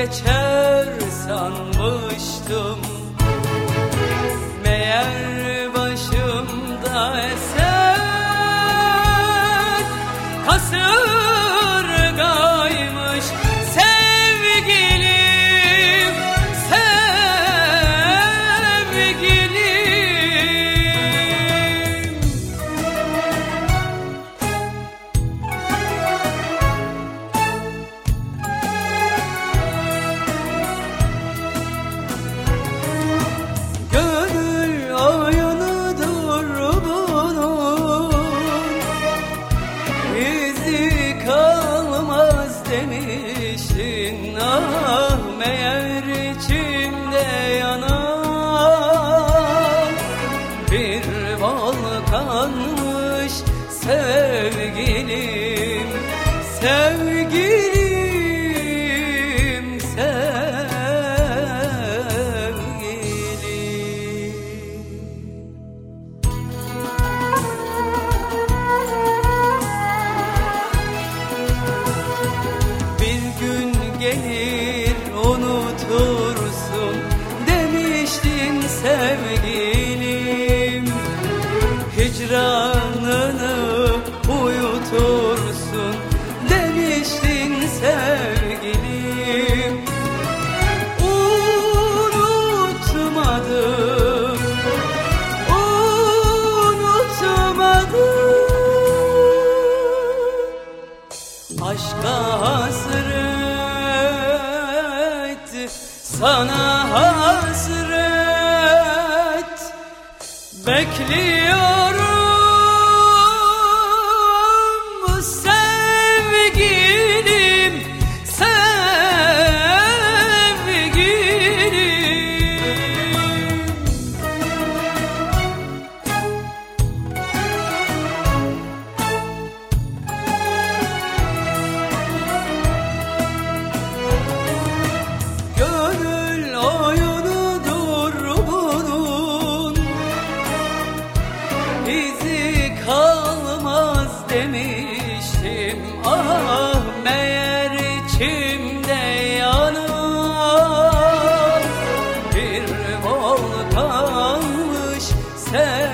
geçer sanmıştım. Meğer başımda esen kasırgaymış sevgilim, sevgilim. Gönül oyunudur bunun, izi kalmaz demiştin. Ah, meğer içimde yanan bir volkanmış sevgilim, sevgilim, sevgilim. Bir gün gelir unutursun demiştin sevgilim. Hicranını uyutursun demiştin sevgilim. Unutmadım, unutmadım. Aşka hasret, sana hasret, bekliyorum bu sevgilim, sevgilim. Gönül oyunudur bunun, izi kalmaz demiştim. Ah, meğer içimde yanan bir volkanmış sevgilim.